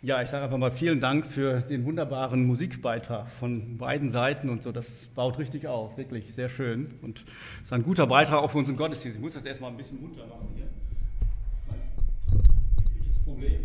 Ja, ich sage einfach mal vielen Dank für den wunderbaren Musikbeitrag von beiden Seiten und so. Das baut richtig auf, wirklich sehr schön. Und es ist ein guter Beitrag auch für unseren Gottesdienst. Ich muss das erstmal ein bisschen runter machen hier. Welches Problem?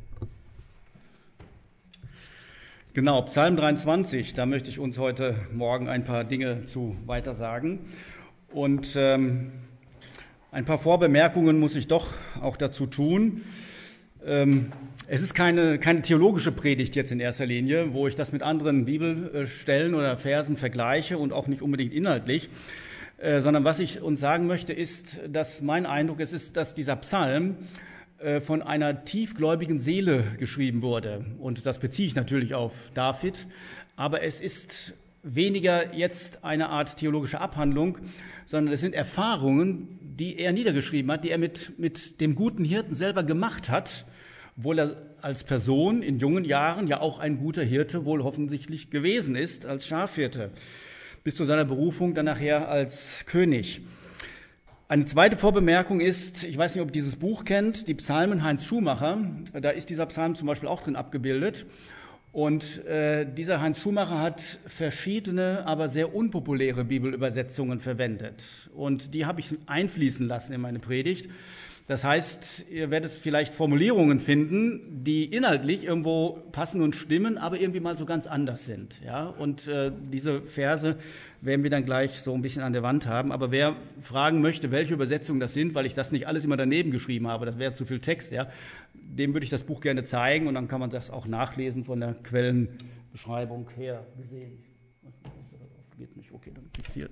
Genau, Psalm 23, da möchte ich uns heute Morgen ein paar Dinge zu weitersagen. Und ein paar Vorbemerkungen muss ich doch auch dazu tun. Es ist keine theologische Predigt jetzt in erster Linie, wo ich das mit anderen Bibelstellen oder Versen vergleiche und auch nicht unbedingt inhaltlich, sondern was ich uns sagen möchte, ist, dass mein Eindruck ist, dass dieser Psalm von einer tiefgläubigen Seele geschrieben wurde. Und das beziehe ich natürlich auf David, aber es ist weniger jetzt eine Art theologische Abhandlung, sondern es sind Erfahrungen, die er niedergeschrieben hat, die er mit dem guten Hirten selber gemacht hat, obwohl er als Person in jungen Jahren ja auch ein guter Hirte wohl offensichtlich gewesen ist, als Schafhirte, bis zu seiner Berufung dann nachher als König. Eine zweite Vorbemerkung ist, ich weiß nicht, ob ihr dieses Buch kennt, die Psalmen Heinz Schumacher, da ist dieser Psalm zum Beispiel auch drin abgebildet. Und dieser Heinz Schumacher hat verschiedene, aber sehr unpopuläre Bibelübersetzungen verwendet. Und die habe ich einfließen lassen in meine Predigt. Das heißt, ihr werdet vielleicht Formulierungen finden, die inhaltlich irgendwo passen und stimmen, aber irgendwie mal so ganz anders sind. Ja? Und diese Verse werden wir dann gleich so ein bisschen an der Wand haben. Aber wer fragen möchte, welche Übersetzungen das sind, weil ich das nicht alles immer daneben geschrieben habe, das wäre zu viel Text, ja, dem würde ich das Buch gerne zeigen und dann kann man das auch nachlesen von der Quellenbeschreibung her gesehen. Geht nicht, okay, dann fixiert.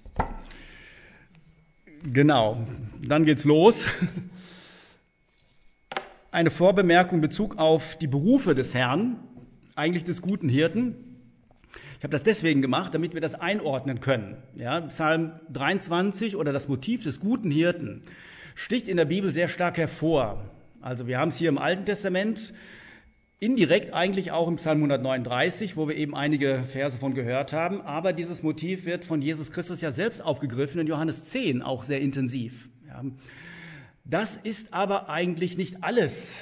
Genau, dann geht's los. Eine Vorbemerkung in Bezug auf die Berufe des Herrn, eigentlich des guten Hirten. Ich habe das deswegen gemacht, damit wir das einordnen können. Ja, Psalm 23 oder das Motiv des guten Hirten sticht in der Bibel sehr stark hervor. Also wir haben es hier im Alten Testament, indirekt eigentlich auch im Psalm 139, wo wir eben einige Verse von gehört haben. Aber dieses Motiv wird von Jesus Christus ja selbst aufgegriffen, in Johannes 10 auch sehr intensiv. Ja. Das ist aber eigentlich nicht alles,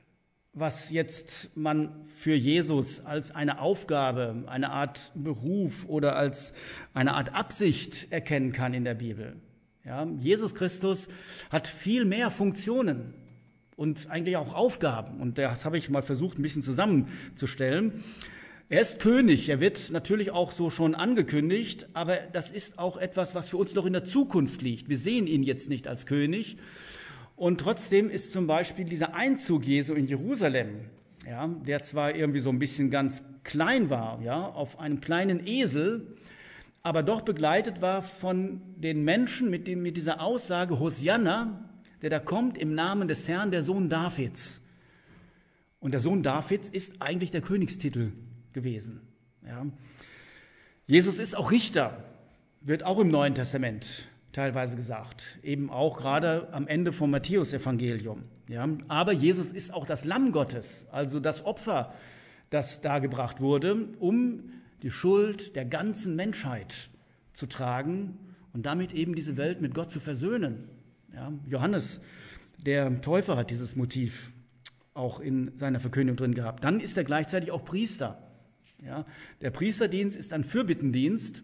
was jetzt man für Jesus als eine Aufgabe, eine Art Beruf oder als eine Art Absicht erkennen kann in der Bibel. Ja. Jesus Christus hat viel mehr Funktionen und eigentlich auch Aufgaben. Und das habe ich mal versucht, ein bisschen zusammenzustellen. Er ist König, er wird natürlich auch so schon angekündigt, aber das ist auch etwas, was für uns noch in der Zukunft liegt. Wir sehen ihn jetzt nicht als König. Und trotzdem ist zum Beispiel dieser Einzug Jesu in Jerusalem, ja, der zwar irgendwie so ein bisschen ganz klein war, ja, auf einem kleinen Esel, aber doch begleitet war von den Menschen mit dieser Aussage Hosianna, der da kommt im Namen des Herrn, der Sohn Davids. Und der Sohn Davids ist eigentlich der Königstitel gewesen. Ja. Jesus ist auch Richter, wird auch im Neuen Testament teilweise gesagt, eben auch gerade am Ende vom Matthäus-Evangelium. Ja. Aber Jesus ist auch das Lamm Gottes, also das Opfer, das dargebracht wurde, um die Schuld der ganzen Menschheit zu tragen und damit eben diese Welt mit Gott zu versöhnen. Ja, Johannes, der Täufer, hat dieses Motiv auch in seiner Verkündigung drin gehabt. Dann ist er gleichzeitig auch Priester. Ja, der Priesterdienst ist ein Fürbittendienst,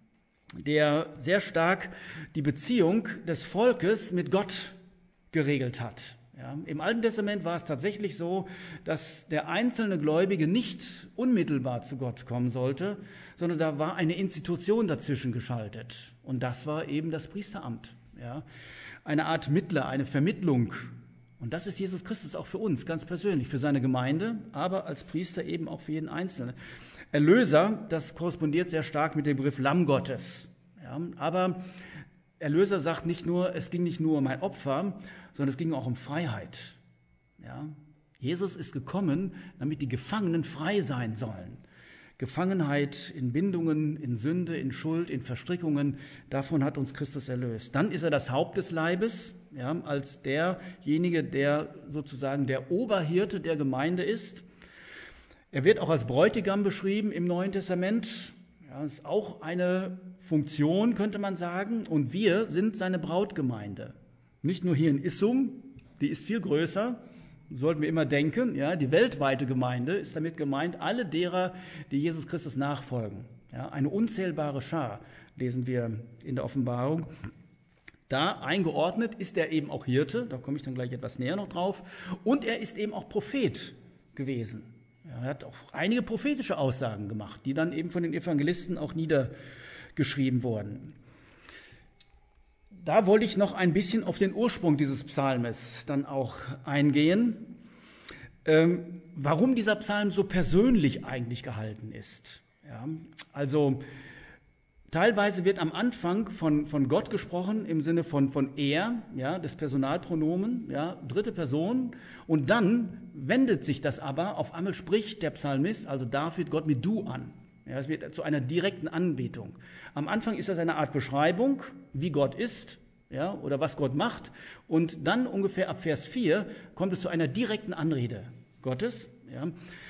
der sehr stark die Beziehung des Volkes mit Gott geregelt hat. Ja, im Alten Testament war es tatsächlich so, dass der einzelne Gläubige nicht unmittelbar zu Gott kommen sollte, sondern da war eine Institution dazwischen geschaltet. Und das war eben das Priesteramt. Ja, eine Art Mittler, eine Vermittlung. Und das ist Jesus Christus auch für uns, ganz persönlich, für seine Gemeinde, aber als Priester eben auch für jeden Einzelnen. Erlöser, das korrespondiert sehr stark mit dem Begriff Lamm Gottes. Ja, aber Erlöser sagt nicht nur, es ging nicht nur um ein Opfer, sondern es ging auch um Freiheit. Ja, Jesus ist gekommen, damit die Gefangenen frei sein sollen. Gefangenheit in Bindungen, in Sünde, in Schuld, in Verstrickungen, davon hat uns Christus erlöst. Dann ist er das Haupt des Leibes, ja, als derjenige, der sozusagen der Oberhirte der Gemeinde ist. Er wird auch als Bräutigam beschrieben im Neuen Testament. Ja, ist auch eine Funktion, könnte man sagen. Und wir sind seine Brautgemeinde. Nicht nur hier in Issum, die ist viel größer, sollten wir immer denken, ja, die weltweite Gemeinde ist damit gemeint, alle derer, die Jesus Christus nachfolgen. Ja, eine unzählbare Schar, lesen wir in der Offenbarung. Da eingeordnet ist er eben auch Hirte, da komme ich dann gleich etwas näher noch drauf, und er ist eben auch Prophet gewesen. Er hat auch einige prophetische Aussagen gemacht, die dann eben von den Evangelisten auch niedergeschrieben wurden. Da wollte ich noch ein bisschen auf den Ursprung dieses Psalmes dann auch eingehen, warum dieser Psalm so persönlich eigentlich gehalten ist. Ja, also teilweise wird am Anfang von Gott gesprochen im Sinne von er, ja, des Personalpronomen, ja, dritte Person. Und dann wendet sich das aber, auf einmal spricht der Psalmist, also David, Gott mit du an. Ja, es wird zu einer direkten Anbetung. Am Anfang ist das eine Art Beschreibung, wie Gott ist, ja, oder was Gott macht. Und dann ungefähr ab Vers 4 kommt es zu einer direkten Anrede Gottes. Ja.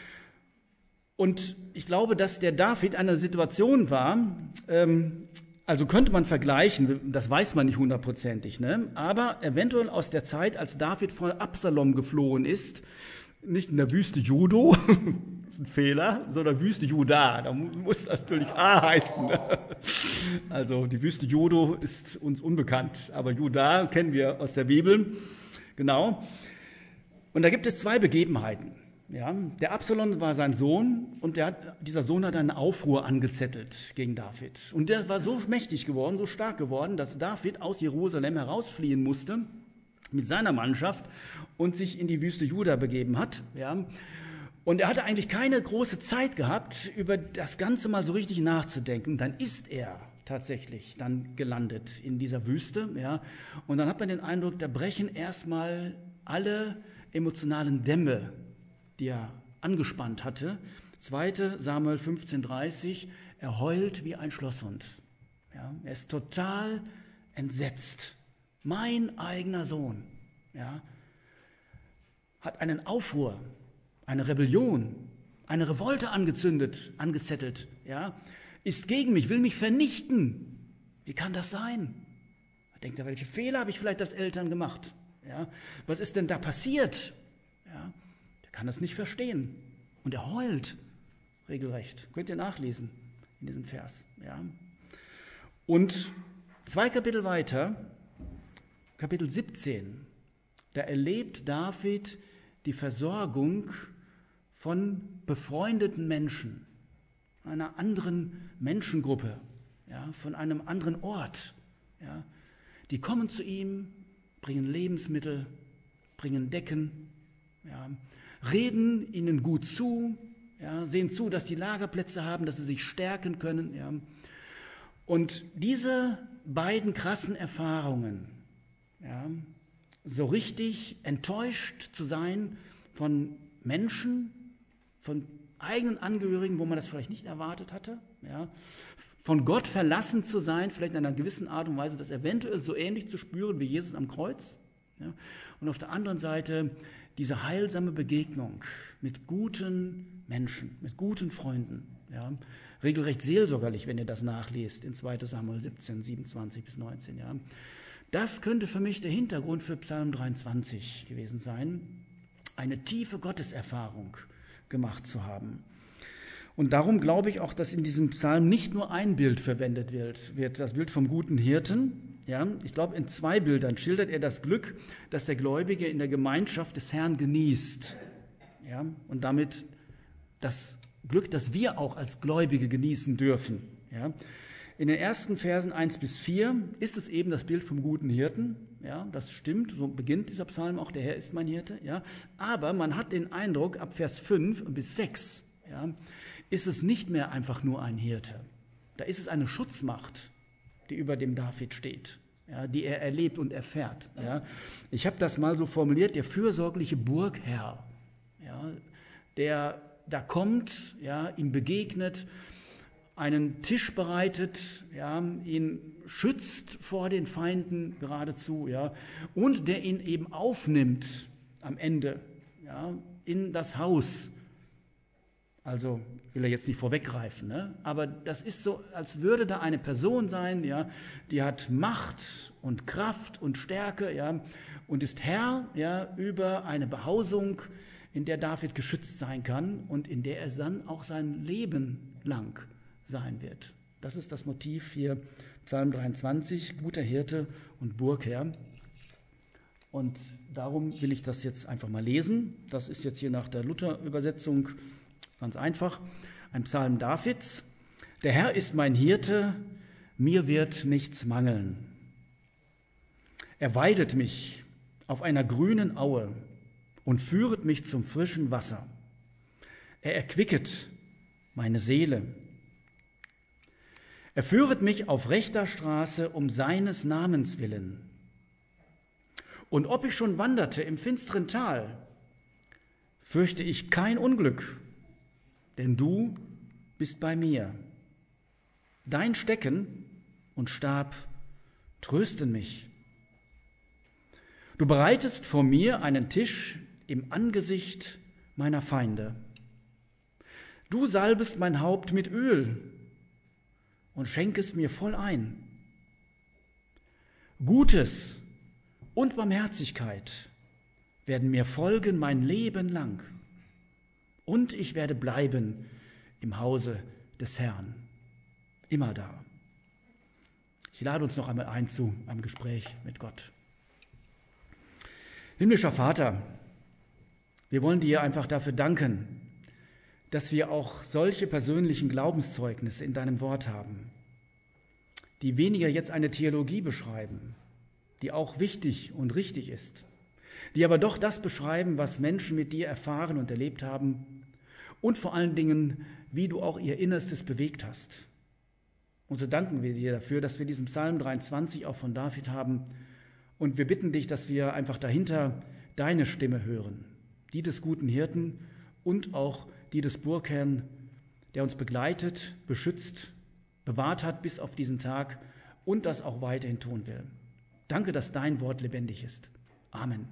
Und ich glaube, dass der David in einer Situation war, also könnte man vergleichen, das weiß man nicht hundertprozentig, ne? Aber eventuell aus der Zeit, als David vor Absalom geflohen ist, nicht in der Wüste Judo, das ist ein Fehler, sondern Wüste Juda, da muss das natürlich A heißen. Also die Wüste Judo ist uns unbekannt, aber Juda kennen wir aus der Bibel, genau. Und da gibt es zwei Begebenheiten. Ja, der Absalom war sein Sohn und dieser Sohn hat einen Aufruhr angezettelt gegen David. Und der war so mächtig geworden, so stark geworden, dass David aus Jerusalem herausfliehen musste mit seiner Mannschaft und sich in die Wüste Juda begeben hat. Ja. Und er hatte eigentlich keine große Zeit gehabt, über das Ganze mal so richtig nachzudenken. Dann ist er tatsächlich dann gelandet in dieser Wüste. Ja. Und dann hat man den Eindruck, da brechen erstmal alle emotionalen Dämme, die er angespannt hatte. 2. Samuel 15,30, er heult wie ein Schlosshund. Ja, er ist total entsetzt. Mein eigener Sohn, ja, hat einen Aufruhr, eine Rebellion, eine Revolte angezettelt, ja, ist gegen mich, will mich vernichten. Wie kann das sein? Er denkt, welche Fehler habe ich vielleicht als Eltern gemacht? Ja, was ist denn da passiert? Ja, kann das nicht verstehen. Und er heult regelrecht. Könnt ihr nachlesen in diesem Vers. Ja. Und 2 Kapitel weiter, Kapitel 17, da erlebt David die Versorgung von befreundeten Menschen, einer anderen Menschengruppe, ja, von einem anderen Ort. Ja. Die kommen zu ihm, bringen Lebensmittel, bringen Decken, ja, reden ihnen gut zu, ja, sehen zu, dass die Lagerplätze haben, dass sie sich stärken können. Ja. Und diese beiden krassen Erfahrungen, ja, so richtig enttäuscht zu sein von Menschen, von eigenen Angehörigen, wo man das vielleicht nicht erwartet hatte, ja, von Gott verlassen zu sein, vielleicht in einer gewissen Art und Weise das eventuell so ähnlich zu spüren wie Jesus am Kreuz. Ja. Und auf der anderen Seite diese heilsame Begegnung mit guten Menschen, mit guten Freunden, ja, regelrecht seelsorgerlich, wenn ihr das nachlest, in 2 Samuel 17, 27 bis 19. Ja. Das könnte für mich der Hintergrund für Psalm 23 gewesen sein, eine tiefe Gotteserfahrung gemacht zu haben. Und darum glaube ich auch, dass in diesem Psalm nicht nur ein Bild verwendet wird, das Bild vom guten Hirten. Ja, ich glaube, in 2 Bildern schildert er das Glück, das der Gläubige in der Gemeinschaft des Herrn genießt. Ja, und damit das Glück, das wir auch als Gläubige genießen dürfen. Ja. In den ersten Versen 1 bis 4 ist es eben das Bild vom guten Hirten. Ja, das stimmt, so beginnt dieser Psalm auch, der Herr ist mein Hirte. Ja. Aber man hat den Eindruck, ab Vers 5 bis 6 ja, ist es nicht mehr einfach nur ein Hirte. Da ist es eine Schutzmacht, die über dem David steht, ja, die er erlebt und erfährt. Ja. Ich habe das mal so formuliert, der fürsorgliche Burgherr, ja, der da kommt, ja, ihm begegnet, einen Tisch bereitet, ja, ihn schützt vor den Feinden geradezu, ja, und der ihn eben aufnimmt am Ende, ja, in das Haus Also will er jetzt nicht vorweggreifen, ne? Aber das ist so, als würde da eine Person sein, ja, die hat Macht und Kraft und Stärke, ja, und ist Herr, ja, über eine Behausung, in der David geschützt sein kann und in der er dann auch sein Leben lang sein wird. Das ist das Motiv hier, Psalm 23, guter Hirte und Burgherr. Und darum will ich das jetzt einfach mal lesen. Das ist jetzt hier nach der Luther-Übersetzung ganz einfach. Ein Psalm Davids. Der Herr ist mein Hirte, mir wird nichts mangeln. Er weidet mich auf einer grünen Aue und führet mich zum frischen Wasser. Er erquicket meine Seele. Er führet mich auf rechter Straße um seines Namens willen. Und ob ich schon wanderte im finsteren Tal, fürchte ich kein Unglück, denn du bist bei mir. Dein Stecken und Stab trösten mich. Du bereitest vor mir einen Tisch im Angesicht meiner Feinde. Du salbest mein Haupt mit Öl und schenkest mir voll ein. Gutes und Barmherzigkeit werden mir folgen mein Leben lang. Und ich werde bleiben im Hause des Herrn. Immer da. Ich lade uns noch einmal ein zu einem Gespräch mit Gott. Himmlischer Vater, wir wollen dir einfach dafür danken, dass wir auch solche persönlichen Glaubenszeugnisse in deinem Wort haben, die weniger jetzt eine Theologie beschreiben, die auch wichtig und richtig ist, die aber doch das beschreiben, was Menschen mit dir erfahren und erlebt haben und vor allen Dingen, wie du auch ihr Innerstes bewegt hast. Und so danken wir dir dafür, dass wir diesen Psalm 23 auch von David haben und wir bitten dich, dass wir einfach dahinter deine Stimme hören, die des guten Hirten und auch die des Burgherrn, der uns begleitet, beschützt, bewahrt hat bis auf diesen Tag und das auch weiterhin tun will. Danke, dass dein Wort lebendig ist. Amen.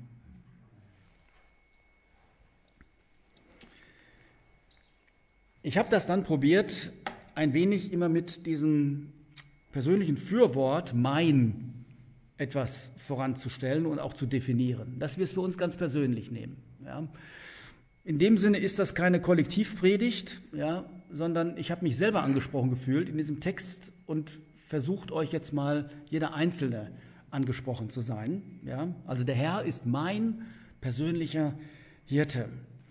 Ich habe das dann probiert, ein wenig immer mit diesem persönlichen Fürwort mein etwas voranzustellen und auch zu definieren, dass wir es für uns ganz persönlich nehmen. Ja. In dem Sinne ist das keine Kollektivpredigt, ja, sondern ich habe mich selber angesprochen gefühlt in diesem Text und versucht euch jetzt mal jeder Einzelne angesprochen zu sein. Ja. Also der Herr ist mein persönlicher Hirte.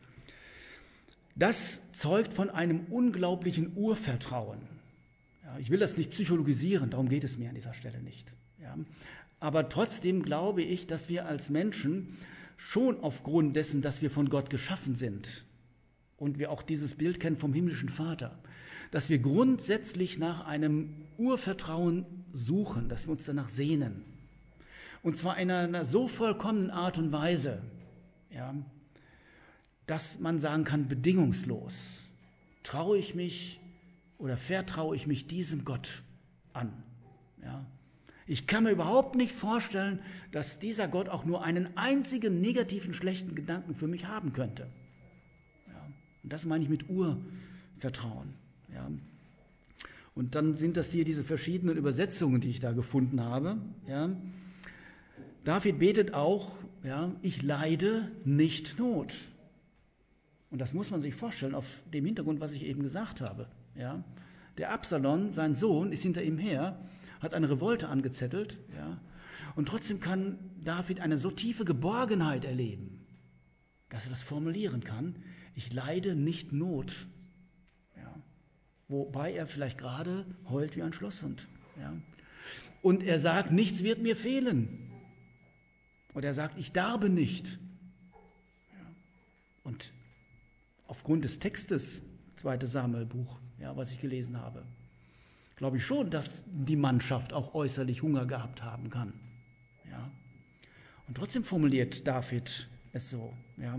Das zeugt von einem unglaublichen Urvertrauen. Ja, ich will das nicht psychologisieren, darum geht es mir an dieser Stelle nicht. Ja. Aber trotzdem glaube ich, dass wir als Menschen schon aufgrund dessen, dass wir von Gott geschaffen sind und wir auch dieses Bild kennen vom himmlischen Vater, dass wir grundsätzlich nach einem Urvertrauen suchen, dass wir uns danach sehnen. Und zwar in einer so vollkommenen Art und Weise, ja, dass man sagen kann, bedingungslos traue ich mich oder vertraue ich mich diesem Gott an. Ja. Ich kann mir überhaupt nicht vorstellen, dass dieser Gott auch nur einen einzigen negativen, schlechten Gedanken für mich haben könnte. Ja. Und das meine ich mit Urvertrauen. Ja. Und dann sind das hier diese verschiedenen Übersetzungen, die ich da gefunden habe. Ja. David betet auch, ja, ich leide nicht Not. Und das muss man sich vorstellen auf dem Hintergrund, was ich eben gesagt habe. Ja. Der Absalom, sein Sohn, ist hinter ihm her, hat eine Revolte angezettelt, ja, und trotzdem kann David eine so tiefe Geborgenheit erleben, dass er das formulieren kann, ich leide nicht Not, ja, wobei er vielleicht gerade heult wie ein Schlosshund. Ja. Und er sagt, nichts wird mir fehlen. Und er sagt, ich darbe nicht. Ja. Und aufgrund des Textes, 2. Samuel-Buch, ja, was ich gelesen habe, glaube ich schon, dass die Mannschaft auch äußerlich Hunger gehabt haben kann. Ja. Und trotzdem formuliert David es so. Ja.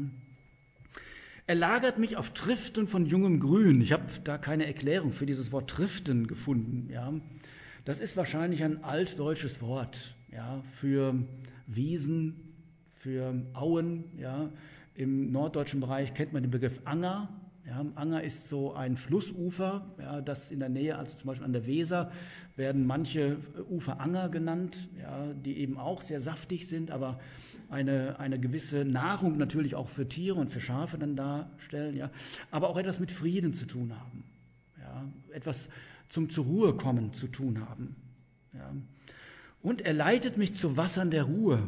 Er lagert mich auf Triften von jungem Grün. Ich habe da keine Erklärung für dieses Wort Triften gefunden. Ja. Das ist wahrscheinlich ein altdeutsches Wort, ja, für Wiesen, für Auen. Ja. Im norddeutschen Bereich kennt man den Begriff Anger. Ja, Anger ist so ein Flussufer, ja, das in der Nähe, also zum Beispiel an der Weser, werden manche Ufer Anger genannt, ja, die eben auch sehr saftig sind, aber eine gewisse Nahrung natürlich auch für Tiere und für Schafe dann darstellen, ja, aber auch etwas mit Frieden zu tun haben, ja, etwas zum zur Ruhe kommen zu tun haben. Ja. Und er leitet mich zu Wassern der Ruhe.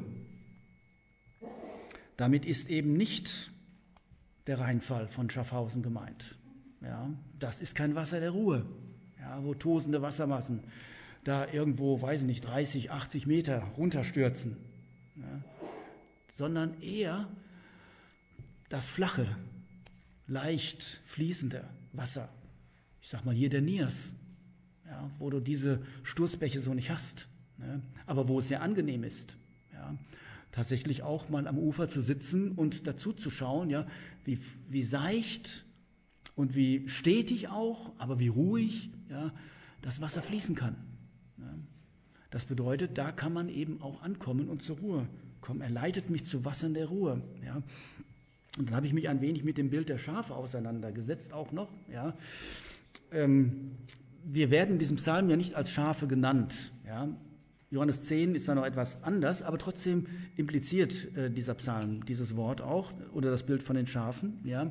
Damit ist eben nicht der Rheinfall von Schaffhausen gemeint. Ja, das ist kein Wasser der Ruhe, ja, wo tosende Wassermassen da irgendwo, weiß ich nicht, 30, 80 Meter runterstürzen, ja, sondern eher das flache, leicht fließende Wasser. Ich sag mal hier der Niers, ja, wo du diese Sturzbäche so nicht hast, ne, aber wo es sehr angenehm ist. Ja, tatsächlich auch mal am Ufer zu sitzen und dazu zu schauen, ja, wie seicht und wie stetig auch, aber wie ruhig, ja, das Wasser fließen kann. Ja. Das bedeutet, da kann man eben auch ankommen und zur Ruhe kommen. Er leitet mich zu Wassern der Ruhe. Ja. Und dann habe ich mich ein wenig mit dem Bild der Schafe auseinandergesetzt, auch noch. Ja. Wir werden in diesem Psalm ja nicht als Schafe genannt. Ja. Johannes 10 ist da noch etwas anders, aber trotzdem impliziert dieser Psalm dieses Wort auch oder das Bild von den Schafen. Ja.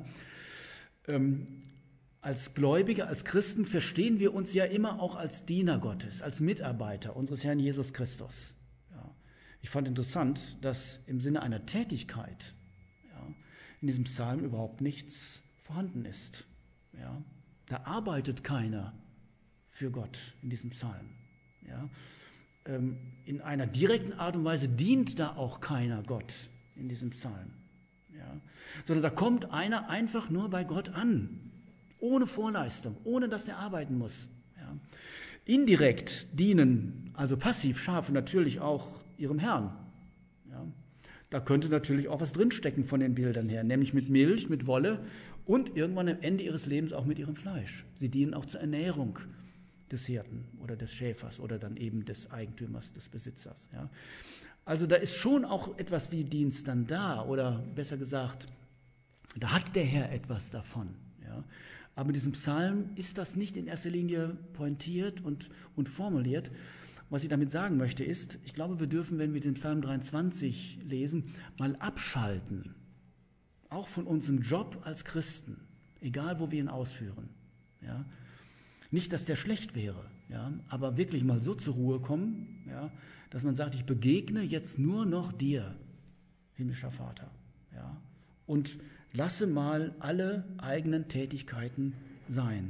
Als Gläubige, als Christen verstehen wir uns ja immer auch als Diener Gottes, als Mitarbeiter unseres Herrn Jesus Christus. Ja. Ich fand interessant, dass im Sinne einer Tätigkeit, ja, in diesem Psalm überhaupt nichts vorhanden ist. Ja. Da arbeitet keiner für Gott in diesem Psalm. Ja. In einer direkten Art und Weise dient da auch keiner Gott in diesem Psalm. Ja. Sondern da kommt einer einfach nur bei Gott an, ohne Vorleistung, ohne dass er arbeiten muss. Ja. Indirekt dienen, also passiv Schafe natürlich auch ihrem Herrn. Ja. Da könnte natürlich auch was drinstecken von den Bildern her, nämlich mit Milch, mit Wolle und irgendwann am Ende ihres Lebens auch mit ihrem Fleisch. Sie dienen auch zur Ernährung des Hirten oder des Schäfers oder dann eben des Eigentümers, des Besitzers. Ja. Also da ist schon auch etwas wie Dienst dann da, oder besser gesagt, da hat der Herr etwas davon. Ja. Aber in diesem Psalm ist das nicht in erster Linie pointiert und formuliert. Was ich damit sagen möchte ist, ich glaube, wir dürfen, wenn wir den Psalm 23 lesen, mal abschalten, auch von unserem Job als Christen, egal wo wir ihn ausführen. Ja. Nicht, dass der schlecht wäre, ja, aber wirklich mal so zur Ruhe kommen, ja, dass man sagt, ich begegne jetzt nur noch dir, himmlischer Vater, ja, und lasse mal alle eigenen Tätigkeiten sein.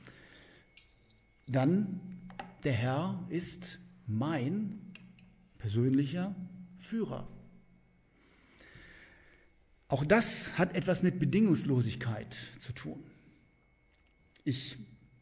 Dann, der Herr ist mein persönlicher Führer. Auch das hat etwas mit Bedingungslosigkeit zu tun. Ich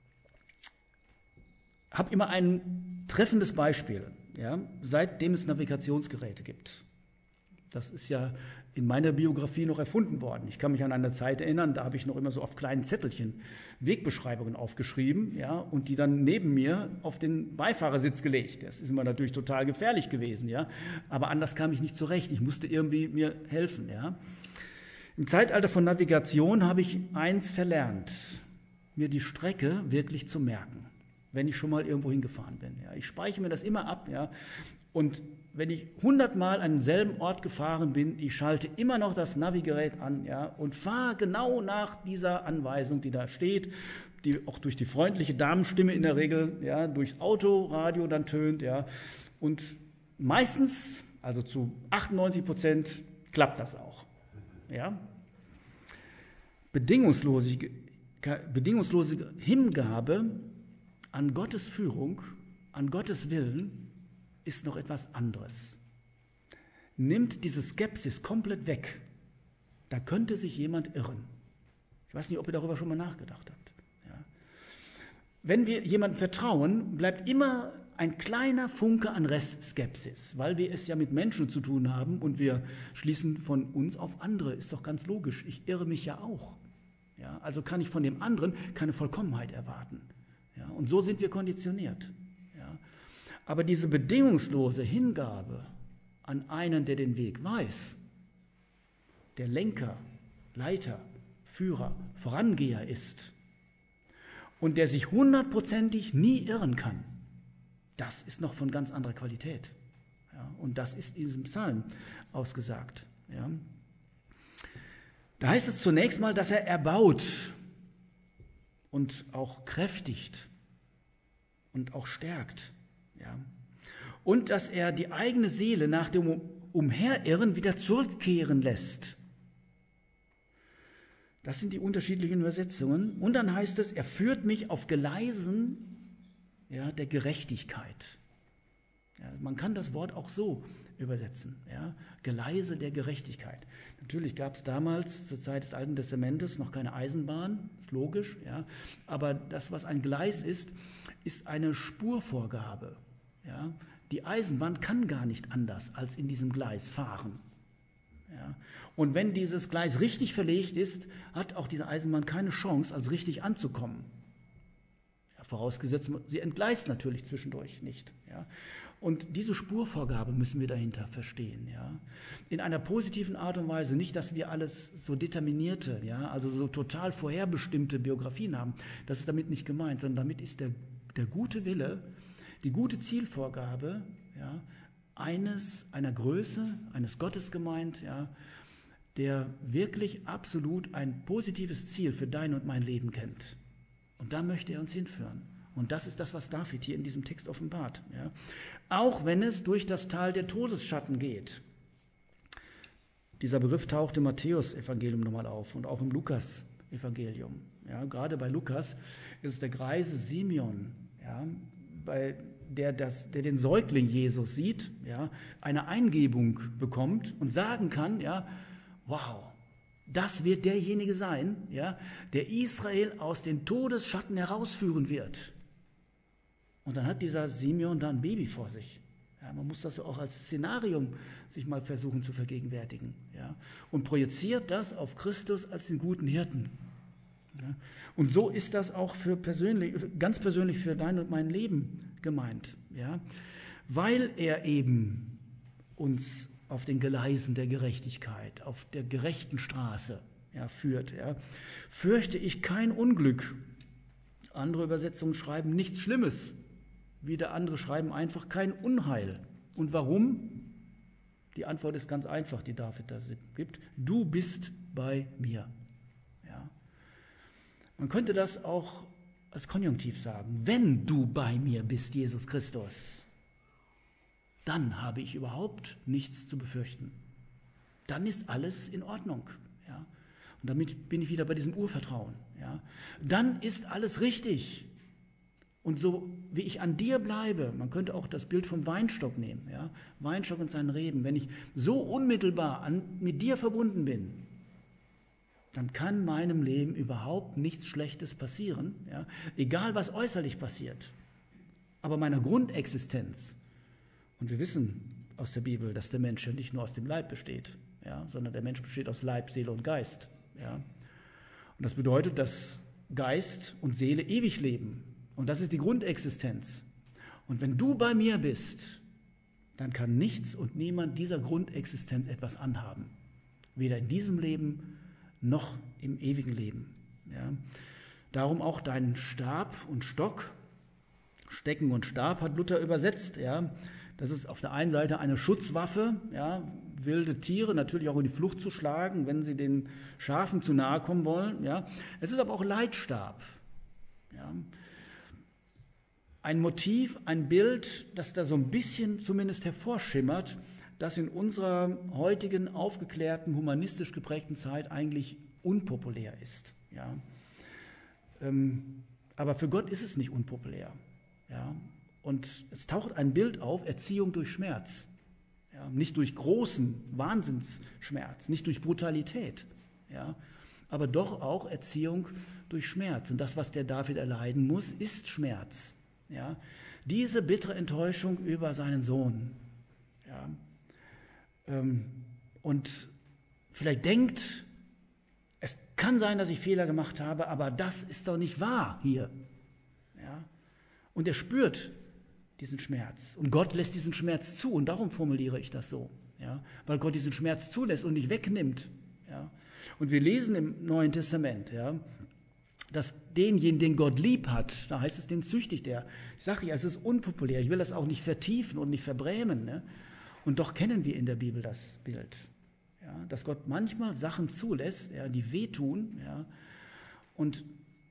habe immer ein treffendes Beispiel, ja, seitdem es Navigationsgeräte gibt. Das ist ja in meiner Biografie noch erfunden worden. Ich kann mich an eine Zeit erinnern, da habe ich noch immer so auf kleinen Zettelchen Wegbeschreibungen aufgeschrieben, ja, und die dann neben mir auf den Beifahrersitz gelegt. Das ist immer natürlich total gefährlich gewesen, ja, aber anders kam ich nicht zurecht. Ich musste irgendwie mir helfen, ja. Im Zeitalter von Navigation habe ich eins verlernt, mir die Strecke wirklich zu merken, wenn ich schon mal irgendwo hingefahren bin. Ja. Ich speichere mir das immer ab, ja, und wenn ich 100 Mal an denselben Ort gefahren bin, ich schalte immer noch das Navigerät an, ja, und fahre genau nach dieser Anweisung, die da steht, die auch durch die freundliche Damenstimme in der Regel, ja, durchs Autoradio dann tönt, ja, und meistens, also zu 98%, klappt das auch, ja. Bedingungslose Hingabe an Gottes Führung, an Gottes Willen, ist noch etwas anderes. Nimmt diese Skepsis komplett weg. Da könnte sich jemand irren. Ich weiß nicht, ob ihr darüber schon mal nachgedacht habt. Ja. Wenn wir jemandem vertrauen, bleibt immer ein kleiner Funke an Restskepsis, weil wir es ja mit Menschen zu tun haben und wir schließen von uns auf andere. Ist doch ganz logisch. Ich irre mich ja auch. Ja, also kann ich von dem anderen keine Vollkommenheit erwarten. Ja, und so sind wir konditioniert. Ja. Aber diese bedingungslose Hingabe an einen, der den Weg weiß, der Lenker, Leiter, Führer, Vorangeher ist und der sich 100%ig nie irren kann, das ist noch von ganz anderer Qualität. Ja, und das ist in diesem Psalm ausgesagt. Ja. Da heißt es zunächst mal, dass er erbaut und auch kräftigt und auch stärkt. Ja. Und dass er die eigene Seele nach dem Umherirren wieder zurückkehren lässt. Das sind die unterschiedlichen Übersetzungen. Und dann heißt es, er führt mich auf Gleisen, ja, der Gerechtigkeit. Ja, man kann das Wort auch so übersetzen. Ja, Gleise der Gerechtigkeit. Natürlich gab es damals zur Zeit des Alten Testamentes noch keine Eisenbahn, ist logisch. Ja, aber das, was ein Gleis ist eine Spurvorgabe. Ja, die Eisenbahn kann gar nicht anders als in diesem Gleis fahren. Ja, und wenn dieses Gleis richtig verlegt ist, hat auch diese Eisenbahn keine Chance, als richtig anzukommen. Ja, vorausgesetzt, sie entgleist natürlich zwischendurch nicht. Ja. Und diese Spurvorgabe müssen wir dahinter verstehen. Ja. In einer positiven Art und Weise, nicht, dass wir alles so determinierte, ja, also so total vorherbestimmte Biografien haben. Das ist damit nicht gemeint, sondern damit ist der gute Wille, die gute Zielvorgabe, ja, einer Größe, eines Gottes gemeint, ja, der wirklich absolut ein positives Ziel für dein und mein Leben kennt. Und da möchte er uns hinführen. Und das ist das, was David hier in diesem Text offenbart. Ja. Auch wenn es durch das Tal der Todesschatten geht. Dieser Begriff taucht im Matthäus-Evangelium nochmal auf und auch im Lukas-Evangelium. Ja, gerade bei Lukas ist es der greise Simeon, ja, der den Säugling Jesus sieht, ja, eine Eingebung bekommt und sagen kann, ja, wow, das wird derjenige sein, ja, der Israel aus den Todesschatten herausführen wird. Und dann hat dieser Simeon da ein Baby vor sich. Ja, man muss das auch als Szenarium sich mal versuchen zu vergegenwärtigen. Ja, und projiziert das auf Christus als den guten Hirten. Ja, und so ist das auch ganz persönlich für dein und mein Leben gemeint. Ja, weil er eben uns auf den Gleisen der Gerechtigkeit, auf der gerechten Straße, ja, führt. Ja, fürchte ich kein Unglück. Andere Übersetzungen schreiben nichts Schlimmes. Wieder andere schreiben einfach kein Unheil. Und warum? Die Antwort ist ganz einfach, die David da gibt. Du bist bei mir. Ja. Man könnte das auch als Konjunktiv sagen. Wenn du bei mir bist, Jesus Christus, dann habe ich überhaupt nichts zu befürchten. Dann ist alles in Ordnung. Ja. Und damit bin ich wieder bei diesem Urvertrauen. Ja. Dann ist alles richtig. Und so wie ich an dir bleibe, man könnte auch das Bild vom Weinstock nehmen, ja? Weinstock und seinen Reben, wenn ich so unmittelbar mit dir verbunden bin, dann kann meinem Leben überhaupt nichts Schlechtes passieren, ja? Egal was äußerlich passiert, aber meiner Grundexistenz. Und wir wissen aus der Bibel, dass der Mensch ja nicht nur aus dem Leib besteht, ja? Sondern der Mensch besteht aus Leib, Seele und Geist. Ja? Und das bedeutet, dass Geist und Seele ewig leben. Und das ist die Grundexistenz. Und wenn du bei mir bist, dann kann nichts und niemand dieser Grundexistenz etwas anhaben. Weder in diesem Leben noch im ewigen Leben. Ja. Darum auch dein Stab und Stock, Stecken und Stab hat Luther übersetzt. Ja. Das ist auf der einen Seite eine Schutzwaffe, ja, wilde Tiere natürlich auch in die Flucht zu schlagen, wenn sie den Schafen zu nahe kommen wollen. Ja. Es ist aber auch Leitstab. Ja. Ein Motiv, ein Bild, das da so ein bisschen zumindest hervorschimmert, das in unserer heutigen, aufgeklärten, humanistisch geprägten Zeit eigentlich unpopulär ist. Ja. Aber für Gott ist es nicht unpopulär. Ja. Und es taucht ein Bild auf, Erziehung durch Schmerz. Ja. Nicht durch großen Wahnsinnsschmerz, nicht durch Brutalität. Ja. Aber doch auch Erziehung durch Schmerz. Und das, was der David erleiden muss, ist Schmerz. Ja, diese bittere Enttäuschung über seinen Sohn. Ja, und vielleicht denkt, es kann sein, dass ich Fehler gemacht habe, aber das ist doch nicht wahr hier. Ja, und er spürt diesen Schmerz. Und Gott lässt diesen Schmerz zu. Und darum formuliere ich das so. Ja, weil Gott diesen Schmerz zulässt und nicht wegnimmt. Ja, Und wir lesen im Neuen Testament, ja, dass denjenigen, den Gott lieb hat, da heißt es, den züchtigt er. Ich sage ja, es ist unpopulär, ich will das auch nicht vertiefen und nicht verbrämen. Ne? Und doch kennen wir in der Bibel das Bild, ja, dass Gott manchmal Sachen zulässt, ja, die wehtun, ja, und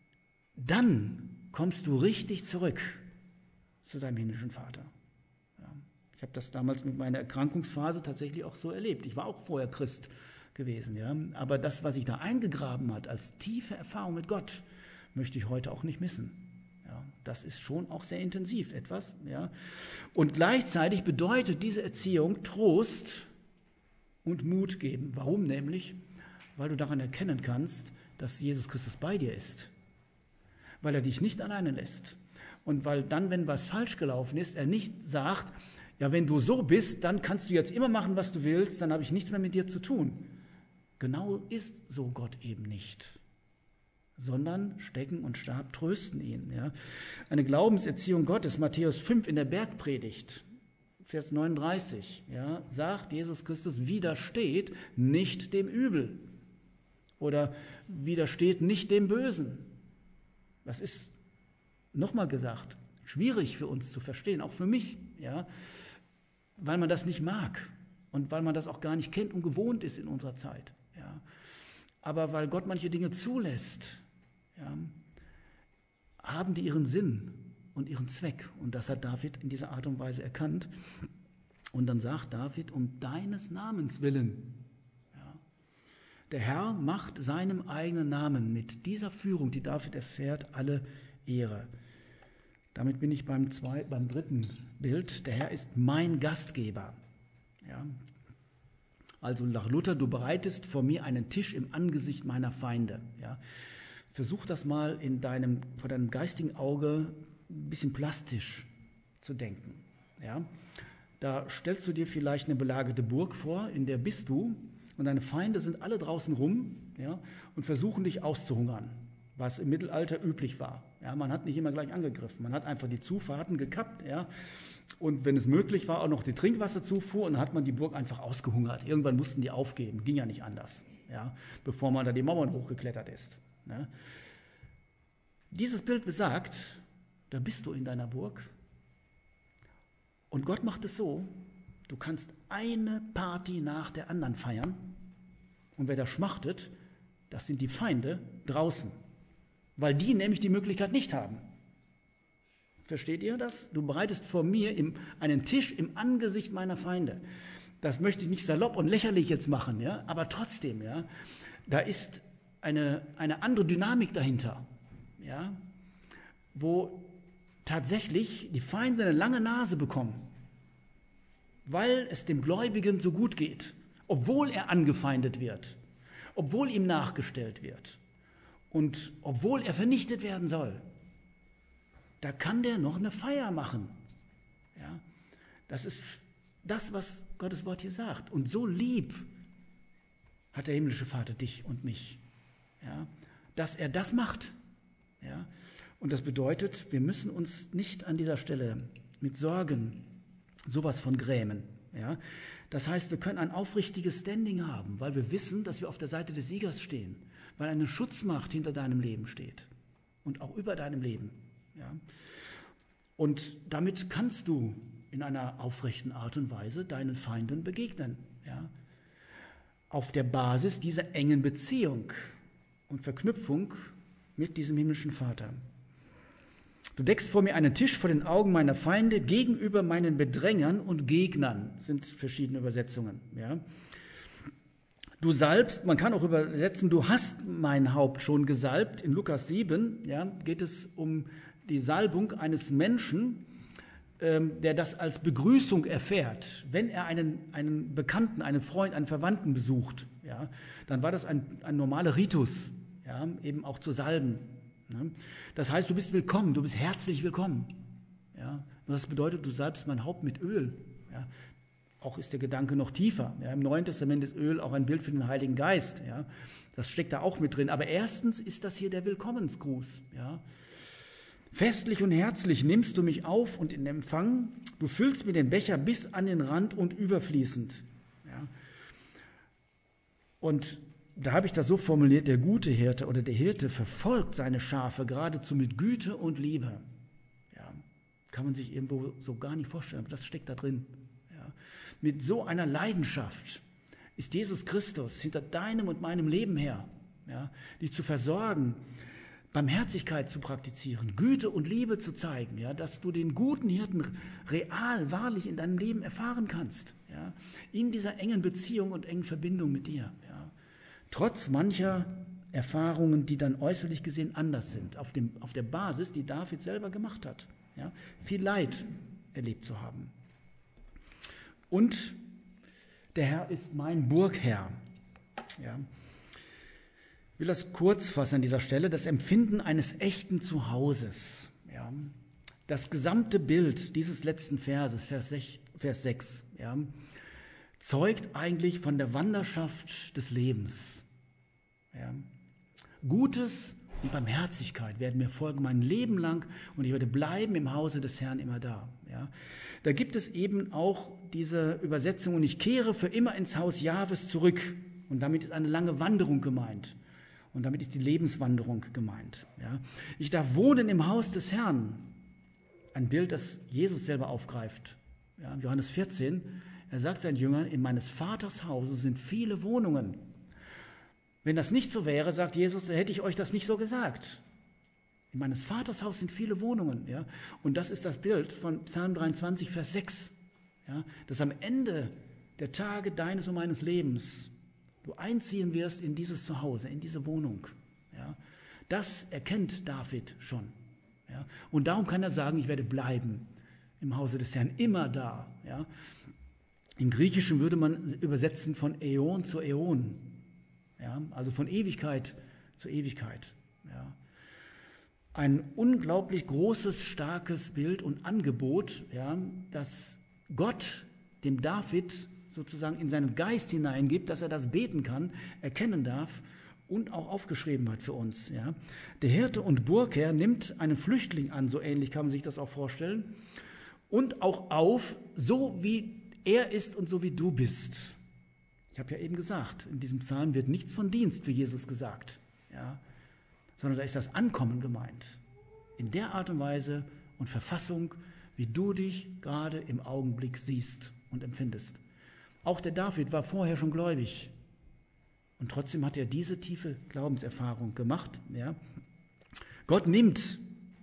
dann kommst du richtig zurück zu deinem himmlischen Vater. Ja. Ich habe das damals mit meiner Erkrankungsphase tatsächlich auch so erlebt. Ich war auch vorher Christ gewesen, ja, aber das, was sich da eingegraben hat als tiefe Erfahrung mit Gott, möchte ich heute auch nicht missen. Ja, das ist schon auch sehr intensiv etwas. Ja. Und gleichzeitig bedeutet diese Erziehung Trost und Mut geben. Warum nämlich? Weil du daran erkennen kannst, dass Jesus Christus bei dir ist. Weil er dich nicht alleine lässt. Und weil dann, wenn was falsch gelaufen ist, er nicht sagt, ja, wenn du so bist, dann kannst du jetzt immer machen, was du willst, dann habe ich nichts mehr mit dir zu tun. Genau ist so Gott eben nicht. Sondern Stecken und Stab trösten ihn. Ja. Eine Glaubenserziehung Gottes, Matthäus 5 in der Bergpredigt, Vers 39, ja, sagt Jesus Christus, widersteht nicht dem Übel oder widersteht nicht dem Bösen. Das ist, nochmal gesagt, schwierig für uns zu verstehen, auch für mich, ja, weil man das nicht mag und weil man das auch gar nicht kennt und gewohnt ist in unserer Zeit. Ja. Aber weil Gott manche Dinge zulässt, ja, haben die ihren Sinn und ihren Zweck. Und das hat David in dieser Art und Weise erkannt. Und dann sagt David, um deines Namens willen. Ja. Der Herr macht seinem eigenen Namen mit dieser Führung, die David erfährt, alle Ehre. Damit bin ich beim dritten Bild. Der Herr ist mein Gastgeber. Ja. Also nach Luther, du bereitest vor mir einen Tisch im Angesicht meiner Feinde. Ja. Versuch das mal vor deinem geistigen Auge ein bisschen plastisch zu denken. Ja. Da stellst du dir vielleicht eine belagerte Burg vor, in der bist du und deine Feinde sind alle draußen rum, ja, und versuchen dich auszuhungern, was im Mittelalter üblich war. Ja, man hat nicht immer gleich angegriffen, man hat einfach die Zufahrten gekappt, ja, und wenn es möglich war, auch noch die Trinkwasserzufuhr, und dann hat man die Burg einfach ausgehungert. Irgendwann mussten die aufgeben, ging ja nicht anders, ja, bevor man da die Mauern hochgeklettert ist. Ja. Dieses Bild besagt, da bist du in deiner Burg und Gott macht es so, du kannst eine Party nach der anderen feiern und wer da schmachtet, das sind die Feinde draußen, weil die nämlich die Möglichkeit nicht haben. Versteht ihr das? Du bereitest vor mir einen Tisch im Angesicht meiner Feinde. Das möchte ich nicht salopp und lächerlich jetzt machen, ja, aber trotzdem, ja, da ist eine andere Dynamik dahinter, ja, wo tatsächlich die Feinde eine lange Nase bekommen, weil es dem Gläubigen so gut geht, obwohl er angefeindet wird, obwohl ihm nachgestellt wird und obwohl er vernichtet werden soll. Da kann der noch eine Feier machen. Ja, das ist das, was Gottes Wort hier sagt. Und so lieb hat der himmlische Vater dich und mich, ja, dass er das macht. Ja. Und das bedeutet, wir müssen uns nicht an dieser Stelle mit Sorgen sowas von grämen. Ja. Das heißt, wir können ein aufrichtiges Standing haben, weil wir wissen, dass wir auf der Seite des Siegers stehen, weil eine Schutzmacht hinter deinem Leben steht und auch über deinem Leben. Ja. Und damit kannst du in einer aufrechten Art und Weise deinen Feinden begegnen. Ja. Auf der Basis dieser engen Beziehung und Verknüpfung mit diesem himmlischen Vater. Du deckst vor mir einen Tisch vor den Augen meiner Feinde gegenüber meinen Bedrängern und Gegnern, sind verschiedene Übersetzungen. Ja. Du salbst, man kann auch übersetzen, du hast mein Haupt schon gesalbt. In Lukas 7 ja, geht es um die Salbung eines Menschen, der das als Begrüßung erfährt. Wenn er einen Bekannten, einen Freund, einen Verwandten besucht, ja, dann war das ein normaler Ritus, ja, eben auch zu salben. Ja. Das heißt, du bist willkommen, du bist herzlich willkommen. Ja. Und das bedeutet, du salbst mein Haupt mit Öl. Ja. Auch ist der Gedanke noch tiefer. Ja. Im Neuen Testament ist Öl auch ein Bild für den Heiligen Geist. Ja. Das steckt da auch mit drin. Aber erstens ist das hier der Willkommensgruß. Ja. Festlich und herzlich nimmst du mich auf und in Empfang. Du füllst mir den Becher bis an den Rand und überfließend. Ja. Und da habe ich das so formuliert, der gute Hirte oder der Hirte verfolgt seine Schafe geradezu mit Güte und Liebe. Ja, kann man sich irgendwo so gar nicht vorstellen, aber das steckt da drin. Ja, mit so einer Leidenschaft ist Jesus Christus hinter deinem und meinem Leben her, ja, dich zu versorgen, Barmherzigkeit zu praktizieren, Güte und Liebe zu zeigen, ja, dass du den guten Hirten real, wahrlich in deinem Leben erfahren kannst, ja, in dieser engen Beziehung und engen Verbindung mit dir. Ja. Trotz mancher Erfahrungen, die dann äußerlich gesehen anders sind, auf der Basis, die David selber gemacht hat, ja, viel Leid erlebt zu haben. Und der Herr ist mein Burgherr. Ja. Ich will das kurz fassen an dieser Stelle, das Empfinden eines echten Zuhauses. Ja. Das gesamte Bild dieses letzten Verses, Vers 6, ja, zeugt eigentlich von der Wanderschaft des Lebens. Ja. Gutes und Barmherzigkeit werden mir folgen mein Leben lang und ich werde bleiben im Hause des Herrn immer da. Ja. Da gibt es eben auch diese Übersetzung, und ich kehre für immer ins Haus Jahwes zurück. Und damit ist eine lange Wanderung gemeint. Und damit ist die Lebenswanderung gemeint. Ja. Ich darf wohnen im Haus des Herrn. Ein Bild, das Jesus selber aufgreift. Ja, Johannes 14, er sagt seinen Jüngern, in meines Vaters Hause sind viele Wohnungen. Wenn das nicht so wäre, sagt Jesus, dann hätte ich euch das nicht so gesagt. In meines Vaters Haus sind viele Wohnungen. Ja? Und das ist das Bild von Psalm 23, Vers 6. Ja? Dass am Ende der Tage deines und meines Lebens du einziehen wirst in dieses Zuhause, in diese Wohnung. Ja? Das erkennt David schon. Ja? Und darum kann er sagen, ich werde bleiben im Hause des Herrn, immer da. Ja? Im Griechischen würde man übersetzen von Äon zu Äon. Ja? Also von Ewigkeit zu Ewigkeit. Ja? Ein unglaublich großes, starkes Bild und Angebot, ja, das Gott dem David sozusagen in seinen Geist hineingibt, dass er das beten kann, erkennen darf und auch aufgeschrieben hat für uns. Ja. Der Hirte und Burgherr nimmt einen Flüchtling an, so ähnlich kann man sich das auch vorstellen, und auch auf, so wie er ist und so wie du bist. Ich habe ja eben gesagt, in diesem Psalm wird nichts von Dienst für Jesus gesagt, ja, sondern da ist das Ankommen gemeint. In der Art und Weise und Verfassung, wie du dich gerade im Augenblick siehst und empfindest. Auch der David war vorher schon gläubig. Und trotzdem hat er diese tiefe Glaubenserfahrung gemacht. Ja. Gott nimmt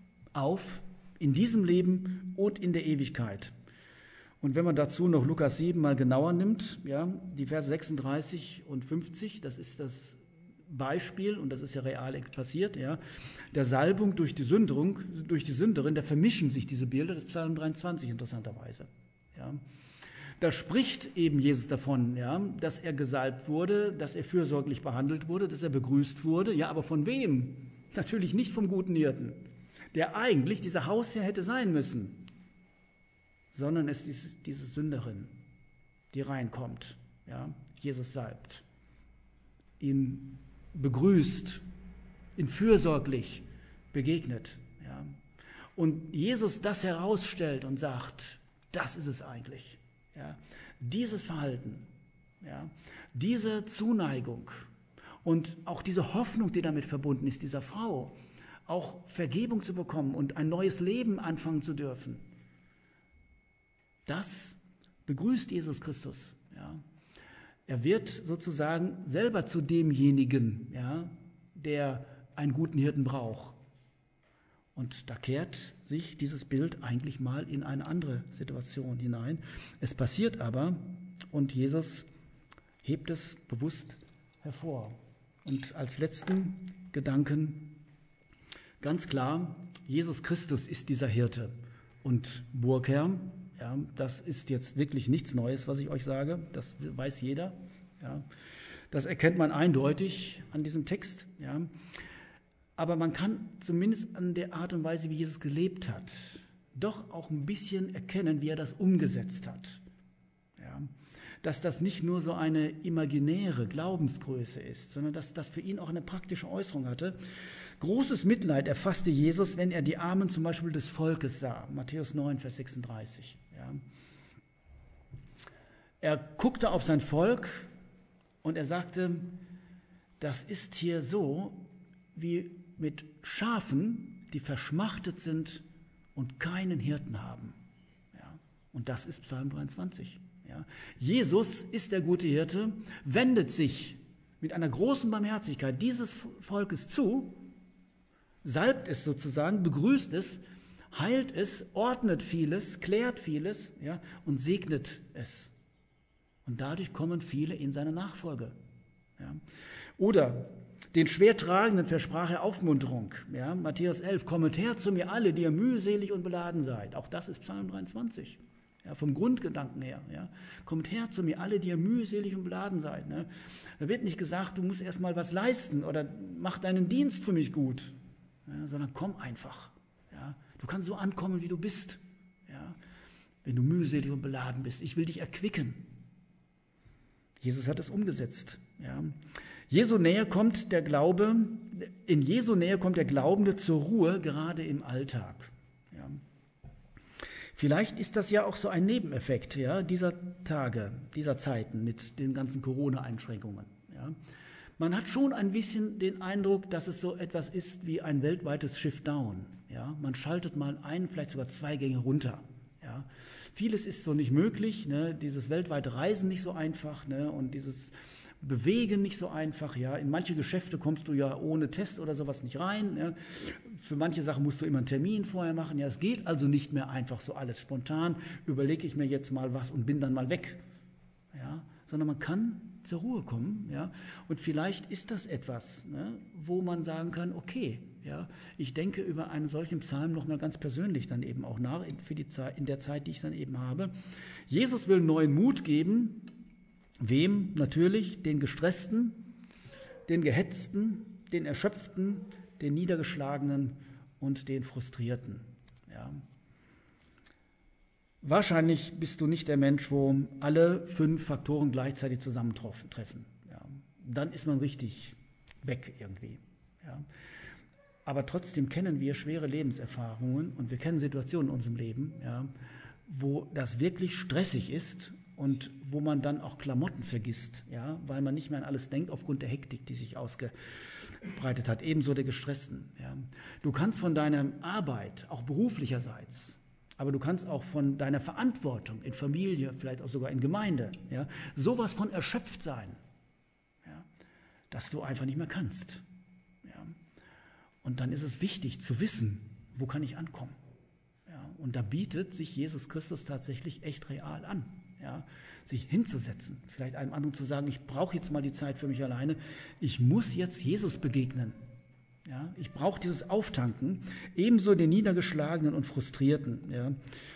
auf in diesem Leben und in der Ewigkeit. Und wenn man dazu noch Lukas 7 mal genauer nimmt, ja, die Verse 36 und 50, das ist das Beispiel, und das ist ja real passiert, ja, der Salbung durch die Sünderin, da vermischen sich diese Bilder des Psalm 23 interessanterweise. Ja. Da spricht eben Jesus davon, ja, dass er gesalbt wurde, dass er fürsorglich behandelt wurde, dass er begrüßt wurde. Ja, aber von wem? Natürlich nicht vom guten Hirten, der eigentlich dieser Hausherr hätte sein müssen, sondern es ist diese Sünderin, die reinkommt. Ja, Jesus salbt, ihn begrüßt, ihn fürsorglich begegnet. Ja. Und Jesus das herausstellt und sagt, das ist es eigentlich. Ja, dieses Verhalten, ja, diese Zuneigung und auch diese Hoffnung, die damit verbunden ist, dieser Frau, auch Vergebung zu bekommen und ein neues Leben anfangen zu dürfen, das begrüßt Jesus Christus. Ja. Er wird sozusagen selber zu demjenigen, ja, der einen guten Hirten braucht. Und da kehrt sich dieses Bild eigentlich mal in eine andere Situation hinein. Es passiert aber und Jesus hebt es bewusst hervor. Und als letzten Gedanken ganz klar, Jesus Christus ist dieser Hirte und Burgherr. Ja, das ist jetzt wirklich nichts Neues, was ich euch sage. Das weiß jeder. Ja, das erkennt man eindeutig an diesem Text. Ja. Aber man kann zumindest an der Art und Weise, wie Jesus gelebt hat, doch auch ein bisschen erkennen, wie er das umgesetzt hat. Ja, dass das nicht nur so eine imaginäre Glaubensgröße ist, sondern dass das für ihn auch eine praktische Äußerung hatte. Großes Mitleid erfasste Jesus, wenn er die Armen zum Beispiel des Volkes sah. Matthäus 9, Vers 36. Ja. Er guckte auf sein Volk und er sagte, das ist hier so wie mit Schafen, die verschmachtet sind und keinen Hirten haben. Ja, und das ist Psalm 23. Ja. Jesus ist der gute Hirte, wendet sich mit einer großen Barmherzigkeit dieses Volkes zu, salbt es sozusagen, begrüßt es, heilt es, ordnet vieles, klärt vieles, ja, und segnet es. Und dadurch kommen viele in seine Nachfolge. Ja. Oder den Schwertragenden versprach er Aufmunterung. Ja, Matthäus 11, kommet her zu mir alle, die ihr mühselig und beladen seid. Auch das ist Psalm 23. Ja, vom Grundgedanken her. Ja. Kommt her zu mir alle, die ihr mühselig und beladen seid. Ne. Da wird nicht gesagt, du musst erst mal was leisten oder mach deinen Dienst für mich gut, ja, sondern komm einfach. Ja. Du kannst so ankommen, wie du bist. Ja. Wenn du mühselig und beladen bist. Ich will dich erquicken. Jesus hat es umgesetzt. Ja. In Jesu Nähe kommt der Glaubende zur Ruhe, gerade im Alltag. Ja. Vielleicht ist das ja auch so ein Nebeneffekt, ja, dieser Tage, dieser Zeiten mit den ganzen Corona-Einschränkungen. Ja. Man hat schon ein bisschen den Eindruck, dass es so etwas ist wie ein weltweites Shift-Down. Ja. Man schaltet mal ein, vielleicht sogar 2 Gänge runter. Ja. Vieles ist so nicht möglich, ne? Dieses weltweite Reisen nicht so einfach, ne? Und dieses Bewegen nicht so einfach. Ja? In manche Geschäfte kommst du ja ohne Test oder sowas nicht rein. Ja? Für manche Sachen musst du immer einen Termin vorher machen. Ja, es geht also nicht mehr einfach so alles spontan. Überlege ich mir jetzt mal was und bin dann mal weg. Ja? Sondern man kann zur Ruhe kommen. Ja? Und vielleicht ist das etwas, ne? Wo man sagen kann, okay, ja, ich denke über einen solchen Psalm nochmal ganz persönlich dann eben auch nach, für die Zeit, in der Zeit, die ich dann eben habe. Jesus will neuen Mut geben. Wem? Natürlich den Gestressten, den Gehetzten, den Erschöpften, den Niedergeschlagenen und den Frustrierten. Ja. Wahrscheinlich bist du nicht der Mensch, wo alle 5 Faktoren gleichzeitig zusammentreffen. Ja. Dann ist man richtig weg irgendwie. Ja. Aber trotzdem kennen wir schwere Lebenserfahrungen und wir kennen Situationen in unserem Leben, ja, wo das wirklich stressig ist und wo man dann auch Klamotten vergisst, ja, weil man nicht mehr an alles denkt aufgrund der Hektik, die sich ausgebreitet hat, ebenso der Gestressten. Ja. Du kannst von deiner Arbeit, auch beruflicherseits, aber du kannst auch von deiner Verantwortung in Familie, vielleicht auch sogar in Gemeinde, ja, sowas von erschöpft sein, ja, dass du einfach nicht mehr kannst. Ja. Und dann ist es wichtig zu wissen, wo kann ich ankommen. Ja. Und da bietet sich Jesus Christus tatsächlich echt real an. Ja, sich hinzusetzen, vielleicht einem anderen zu sagen, ich brauche jetzt mal die Zeit für mich alleine, ich muss jetzt Jesus begegnen. Ja, ich brauche dieses Auftanken, ebenso den Niedergeschlagenen und Frustrierten. Ja.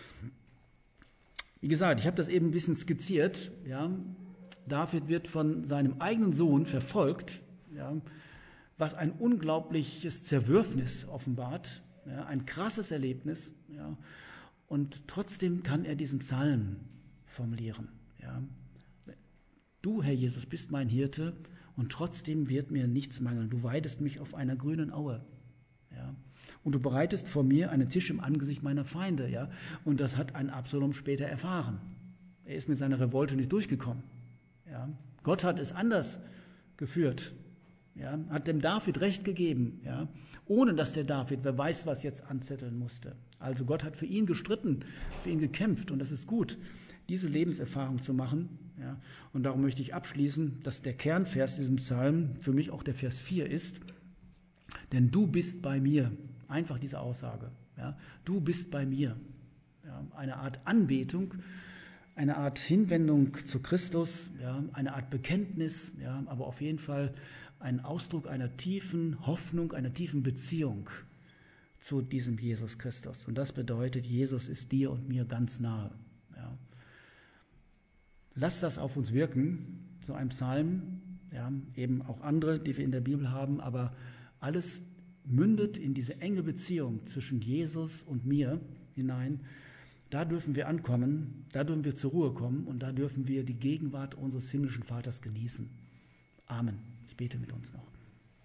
Wie gesagt, ich habe das eben ein bisschen skizziert. Ja. David wird von seinem eigenen Sohn verfolgt, ja, was ein unglaubliches Zerwürfnis offenbart, ja, ein krasses Erlebnis. Ja. Und trotzdem kann er diesen Psalm formulieren. Ja. Du, Herr Jesus, bist mein Hirte und trotzdem wird mir nichts mangeln. Du weidest mich auf einer grünen Aue. Ja. Und du bereitest vor mir einen Tisch im Angesicht meiner Feinde. Ja. Und das hat ein Absalom später erfahren. Er ist mit seiner Revolte nicht durchgekommen. Ja. Gott hat es anders geführt. Ja. Hat dem David Recht gegeben, ja. Ohne dass der David, wer weiß was, jetzt anzetteln musste. Also Gott hat für ihn gestritten, für ihn gekämpft und das ist gut, diese Lebenserfahrung zu machen. Ja. Und darum möchte ich abschließen, dass der Kernvers diesem Psalm für mich auch der Vers 4 ist. Denn du bist bei mir. Einfach diese Aussage. Ja. Du bist bei mir. Ja. Eine Art Anbetung, eine Art Hinwendung zu Christus, ja. Eine Art Bekenntnis, ja. Aber auf jeden Fall ein Ausdruck einer tiefen Hoffnung, einer tiefen Beziehung zu diesem Jesus Christus. Und das bedeutet, Jesus ist dir und mir ganz nahe. Ja. Lass das auf uns wirken, so ein Psalm, ja, eben auch andere, die wir in der Bibel haben, aber alles mündet in diese enge Beziehung zwischen Jesus und mir hinein. Da dürfen wir ankommen, da dürfen wir zur Ruhe kommen und da dürfen wir die Gegenwart unseres himmlischen Vaters genießen. Amen. Ich bete mit uns noch.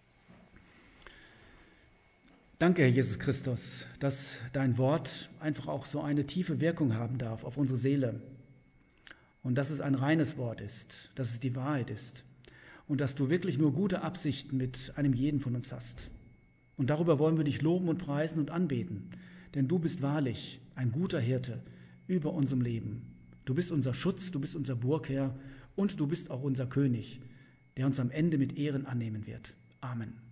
Danke, Herr Jesus Christus, dass dein Wort einfach auch so eine tiefe Wirkung haben darf auf unsere Seele. Und dass es ein reines Wort ist, dass es die Wahrheit ist. und dass du wirklich nur gute Absichten mit einem jeden von uns hast. Und darüber wollen wir dich loben und preisen und anbeten, denn du bist wahrlich ein guter Hirte über unserem Leben. Du bist unser Schutz, du bist unser Burgherr und du bist auch unser König, der uns am Ende mit Ehren annehmen wird. Amen.